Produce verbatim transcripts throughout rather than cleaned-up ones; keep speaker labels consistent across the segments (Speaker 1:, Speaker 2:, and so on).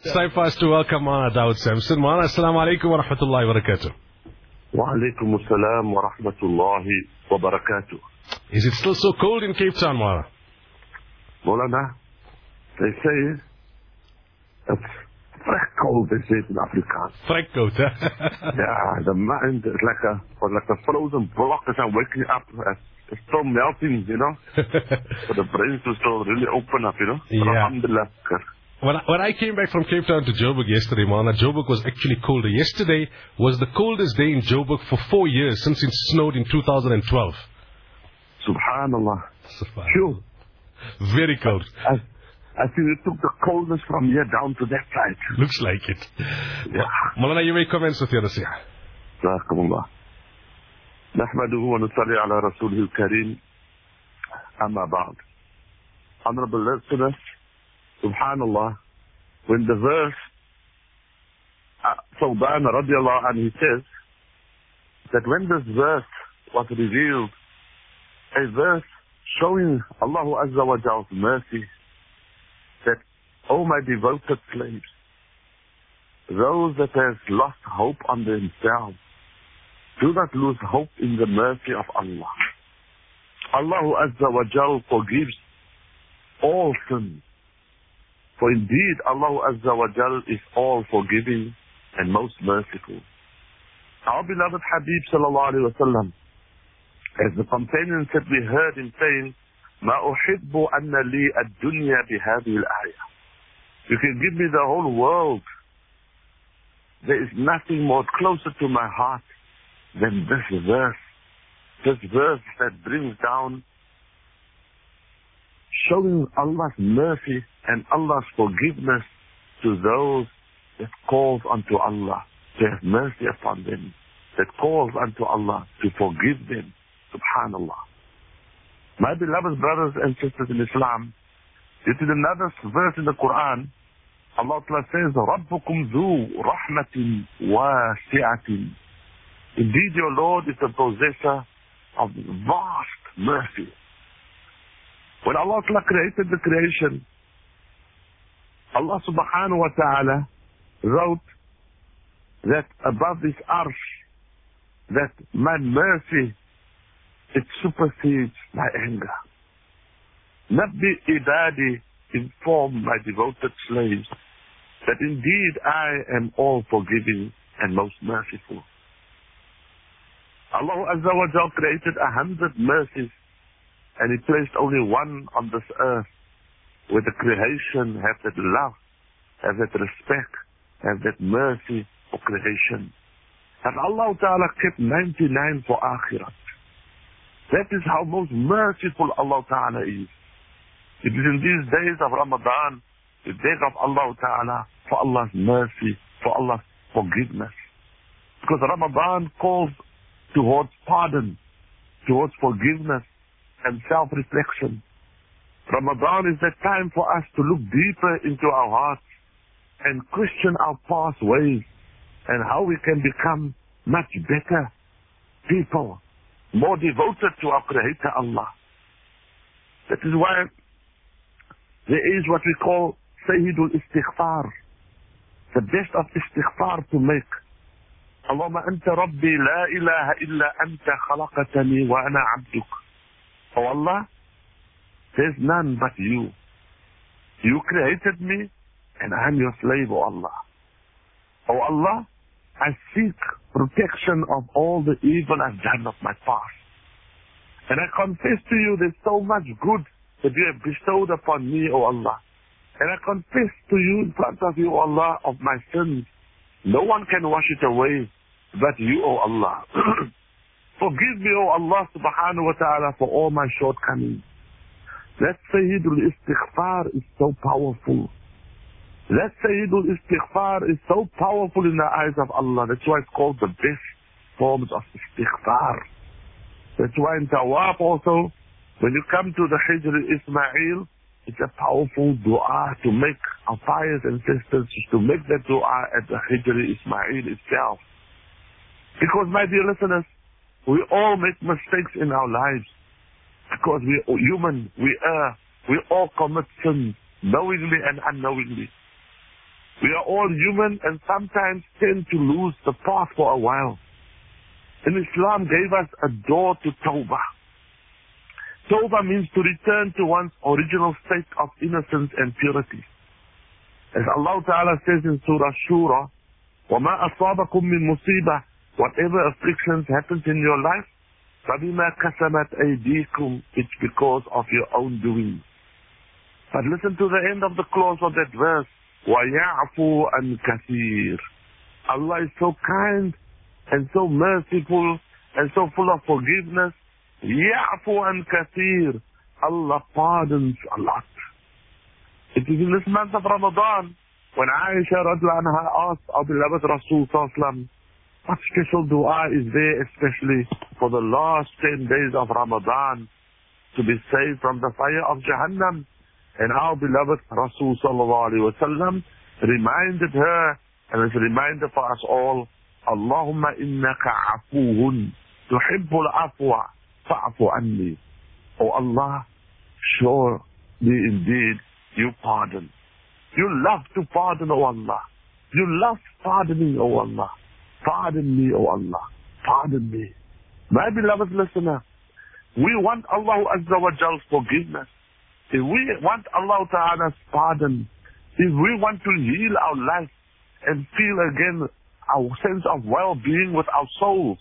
Speaker 1: It's time for us to welcome Mana Dawood Samson. Mana, assalamu alaikum wa rahmatullahi wa barakatuh.
Speaker 2: Wa alaikum assalam wa rahmatullahi wa barakatuh.
Speaker 1: Is it still so cold in Cape Town, Mana?
Speaker 2: Molana, they say it's fresh cold, they say it in Afrikaans.
Speaker 1: Fresh cold, huh?
Speaker 2: Yeah, the mind is like a, like a frozen block as I'm waking up. It's still melting, you know. But the brains will still really open up, you know.
Speaker 1: Yeah.
Speaker 2: Alhamdulillah.
Speaker 1: When I, when I came back from Cape Town to Joburg yesterday, Mana, Joburg was actually colder. Yesterday was the coldest day in Joburg for four years since it snowed in two thousand twelve.
Speaker 2: Subhanallah.
Speaker 1: Subhanallah.
Speaker 2: Sure.
Speaker 1: Very cold.
Speaker 2: I, I think it took the coldness from here down to that side.
Speaker 1: Looks like it.
Speaker 2: Yeah.
Speaker 1: Malana, you may commence with your nasiha.
Speaker 2: Jazakumullah. نحمده ونصلي على رسوله الكريم أما بعد. Honorable listeners, Subhanallah, when the verse uh, Thawban radiallahu anhu, he says that when this verse was revealed, a verse showing Allah Azza wa Jall's mercy, that, oh my devoted slaves, those that have lost hope on themselves, do not lose hope in the mercy of Allah. Allah Azza wa Jal forgives all sins. For indeed, Allah Azza wa Jal is all forgiving and most merciful. Our beloved Habib sallallahu alayhi wa sallam, as the companion said, we heard him saying, مَا أُحِبُّ أَنَّ لِي الدُّنْيَا بِهَذِهِ الْآيَةِ. You can give me the whole world. There is nothing more closer to my heart than this verse. This verse that brings down, showing Allah's mercy and Allah's forgiveness to those that calls unto Allah, to have mercy upon them, that calls unto Allah to forgive them. Subhanallah. My beloved brothers and sisters in Islam, it is another verse in the Quran. Allah Ta'ala says, رَبُّكُمْ ذُو رَحْمَةٍ وَاسِعَةٍ. Indeed, your Lord is the possessor of vast mercy. When Allah Ta'ala created the creation, Allah subhanahu wa ta'ala wrote that above this arsh, that my mercy, it supersedes my anger. Nabbi ibadi, inform my devoted slaves that indeed I am all forgiving and most merciful. Allah Azza wa Jal created a hundred mercies, and He placed only one on this earth, where the creation have that love, have that respect, have that mercy for creation. And Allah Ta'ala kept ninety-nine for Akhirat. That is how most merciful Allah Ta'ala is. It is in these days of Ramadan, the days of Allah Ta'ala, for Allah's mercy, for Allah's forgiveness. Because Ramadan calls towards pardon, towards forgiveness and self-reflection. Ramadan is that time for us to look deeper into our hearts and question our past ways and how we can become much better people, more devoted to our Creator Allah. That is why there is what we call Sayyidul Istighfar, the best of Istighfar to make. Allahumma anta rabbi la ilaha illa anta khalaqatani wa ana abduk. Oh Allah, there's none but you. You created me and I'm your slave, oh Allah. Oh Allah, I seek protection of all the evil I've done of my past. And I confess to you there's so much good that you have bestowed upon me, oh Allah. And I confess to you in front of you, oh Allah, of my sins. No one can wash it away but you, oh Allah. Forgive me, oh Allah subhanahu wa ta'ala, for all my shortcomings. That Sayyidul Istighfar is so powerful. That Sayyidul Istighfar is so powerful in the eyes of Allah. That's why it's called the best forms of Istighfar. That's why in Tawaf also, when you come to the Hijr Ismail, it's a powerful dua to make our pious ancestors, to make that dua at the Hijr Ismail itself. Because, my dear listeners, we all make mistakes in our lives. Because we are human, we err, we all commit sins, knowingly and unknowingly. We are all human and sometimes tend to lose the path for a while. And Islam gave us a door to Tawbah. Tawbah means to return to one's original state of innocence and purity. As Allah Ta'ala says in Surah Shura, وَمَا أَصَابَكُم مِّن مُصِيبَةٍ, whatever afflictions happens in your life, فَبِمَا كَسَبَتْ أَيْدِيكُمْ, it's because of your own doing. But listen to the end of the clause of that verse, وَيَعْفُوا عَنْ كَثِيرٍ. Allah is so kind and so merciful and so full of forgiveness. يَعْفُوا عَنْ كَثِيرٍ. Allah pardons a lot. It is in this month of Ramadan when Aisha radiallahu anha asked our beloved Rasul sallallahu alaihi wasallam, what special dua is there especially for the last ten days of Ramadan to be saved from the fire of Jahannam? And our beloved Rasul sallallahu alaihi wasallam reminded her, and it's a reminder for us all, Allahumma innaka afuhun tuhibbul afwa fa'fu anni. Oh Allah, surely indeed you pardon. You love to pardon, oh Allah. You love pardoning, oh Allah. Pardon me, oh Allah. Pardon me. My beloved listener, we want Allah Azza wa Jal's forgiveness. If we want Allah Ta'ala's pardon, if we want to heal our life and feel again our sense of well-being with our souls,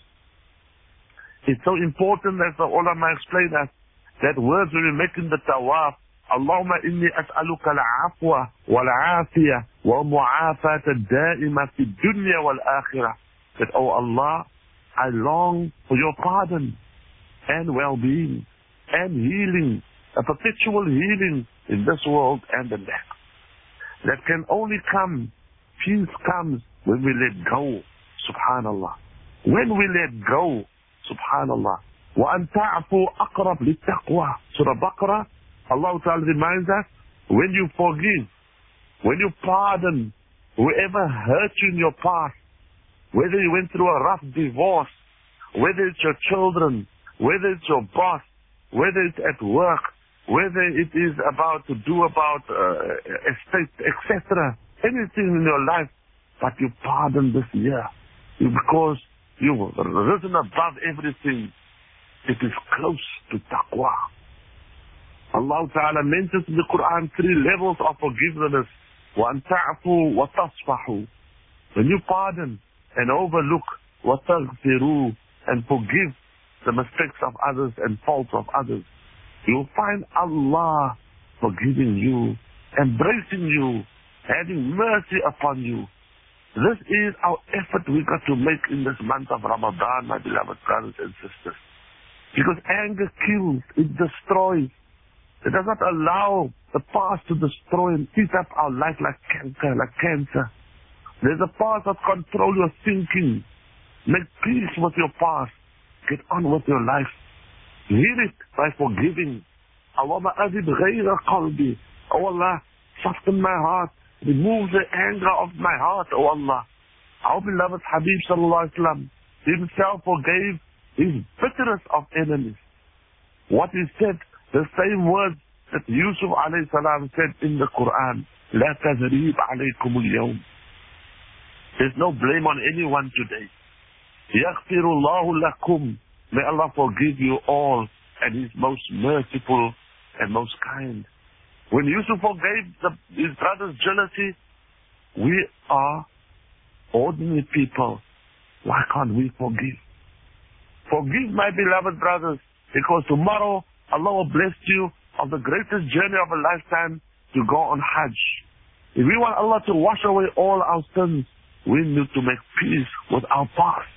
Speaker 2: it's so important, as the ulama explained us, that words when we make in the tawaf, Allahumma inni as'aluka al-afwa wal-afiyah wa-mu'afata al-da'ima fi dunya wal-akhirah. That, oh Allah, I long for your pardon and well-being and healing, a perpetual healing in this world and the next. That can only come, peace comes when we let go, subhanallah. When we let go, subhanallah. وَأَن تَعْفُوا أَقْرَبْ لِلتَّقْوَى. Surah Baqarah, Allah Ta'ala reminds us, when you forgive, when you pardon whoever hurt you in your past, whether you went through a rough divorce, whether it's your children, whether it's your boss, whether it's at work, whether it is about to do about uh, estate, et cetera, anything in your life, but you pardon this year because you've risen above everything. It is close to taqwa. Allah Ta'ala mentions in the Quran three levels of forgiveness. وَأَن تَعْفُوا وَتَصْفَحُوا. When you pardon and overlook, وَتَغْفِرُوا, and forgive the mistakes of others and faults of others, you'll find Allah forgiving you, embracing you, having mercy upon you. This is our effort we got to make in this month of Ramadan, my beloved brothers and sisters. Because anger kills, it destroys. It does not allow the past to destroy and eat up our life like cancer, like cancer. There's a past that controls your thinking. Make peace with your past. Get on with your life. Heal it by forgiving. Allahumma azib ghayra qalbi. Oh Allah, soften my heart. Remove the anger of my heart, oh Allah. Our beloved Habib sallallahu alaihi wasallam himself forgave his bitterest of enemies. What he said, the same words that Yusuf alayhi salam said in the Quran, La tazrib alaykum al-yawm. There's no blame on anyone today. Yaghfirullahu lakum. May Allah forgive you all, and He's most merciful and most kind. When Yusuf forgave the, his brother's jealousy, we are ordinary people. Why can't we forgive? Forgive, my beloved brothers, because tomorrow Allah will bless you of the greatest journey of a lifetime to go on Hajj. If we want Allah to wash away all our sins, we need to make peace with our past.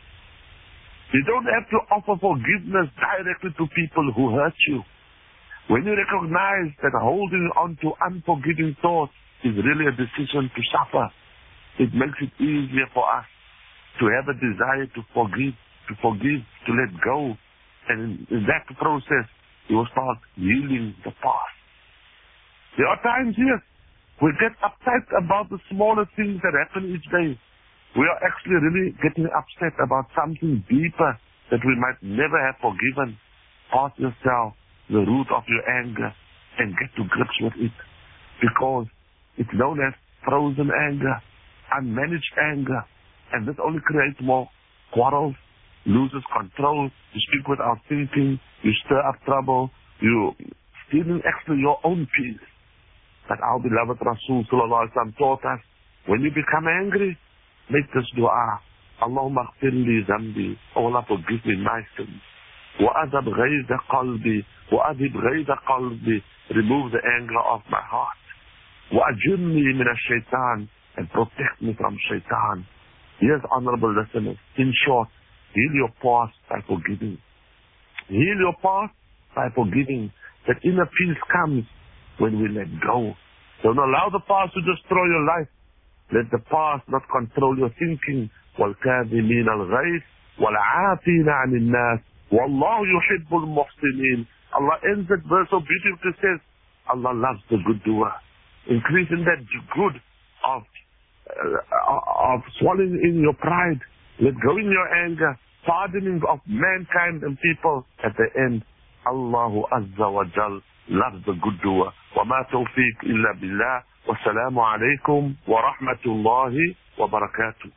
Speaker 2: You don't have to offer forgiveness directly to people who hurt you. When you recognize that holding on to unforgiving thoughts is really a decision to suffer, it makes it easier for us to have a desire to forgive, to forgive, to let go. And in that process, you will start healing the past. There are times, yes, we get upset about the smaller things that happen each day. We are actually really getting upset about something deeper that we might never have forgiven. Ask yourself the root of your anger and get to grips with it. Because it's known as frozen anger. unmanaged anger. And this only creates more quarrels, loses control. You speak without thinking. You stir up trouble. You stealing actually your own peace. But our beloved Rasul sallallahu alaihi wasallam taught us, when you become angry, make this dua. Allahumma aghfir li zambi. Oh Allah, forgive me my sins. وَأَذَبْ غَيْظَ قَلْبِي وَأَذِبْ غَيْظَ قَلْبِي. Remove the anger of my heart. وَأَجِرْنِي مِنَ الشَّيْطَانِ. And protect me from shaitan. Yes, honorable listeners, in short, heal your past by forgiving. Heal your past by forgiving. That inner peace comes when we let go. Don't allow the past to destroy your life. Let the past not control your thinking. وَالْكَاذِمِينَ الْغَيْظَ وَالْعَافِينَ عَنِ النَّاسِ وَاللَّهُ يُحِبُّ الْمُحْسِنِينَ. Allah ends that verse so beautifully, says, Allah loves the good doer. Increasing that good of uh, of swallowing in your pride, let go in your anger, pardoning of mankind and people. At the end, Allahu Azza wa Jal loves the good doer. وَمَا تَوْفِيقِ إِلَّا بِاللَّهِ وَالسَّلَامُ عَلَيْكُمْ وَرَحْمَةُ اللَّهِ وَبَرَكَاتُهُ.